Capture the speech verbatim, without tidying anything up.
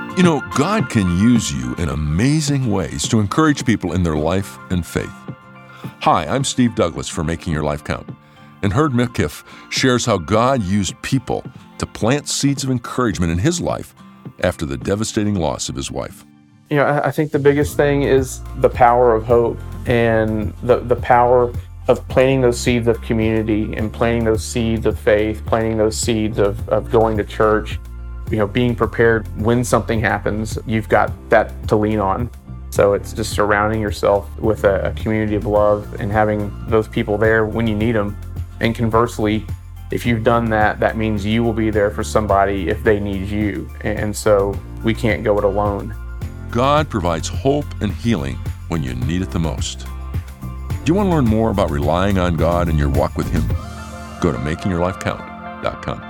You know, God can use you in amazing ways to encourage people in their life and faith. Hi, I'm Steve Douglas for Making Your Life Count, and Herd Mikiff shares how God used people to plant seeds of encouragement in his life after the devastating loss of his wife. You know, I think the biggest thing is the power of hope and the, the power of planting those seeds of community and planting those seeds of faith, planting those seeds of, of going to church. You know, being prepared when something happens, you've got that to lean on. So it's just surrounding yourself with a, a community of love and having those people there when you need them. And conversely, if you've done that, that means you will be there for somebody if they need you. And so we can't go it alone. God provides hope and healing when you need it the most. Do you want to learn more about relying on God in your walk with Him? Go to making your life count dot com.